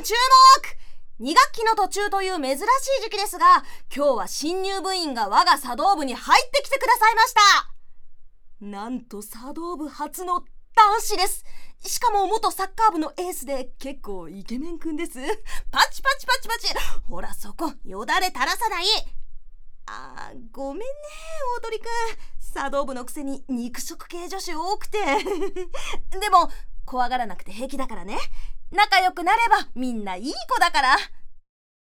注目 !2 学期の途中という珍しい時期ですが、今日は新入部員が我が茶道部に入ってきてくださいました。なんと茶道部初の男子です。しかも元サッカー部のエースで結構イケメンくんです。パチパチパチパチ。ほらそこ、よだれ垂らさない。ごめんね、大鳥くん。茶道部のくせに肉食系女子多くて。でも、怖がらなくて平気だからね。仲良くなればみんないい子だから。